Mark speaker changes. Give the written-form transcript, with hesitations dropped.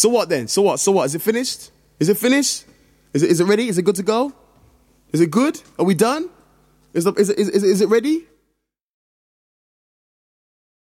Speaker 1: So what then? So what? Is it finished? Is it finished? Is it ready? Is it good to go? Is it good? Are we done? Is it ready?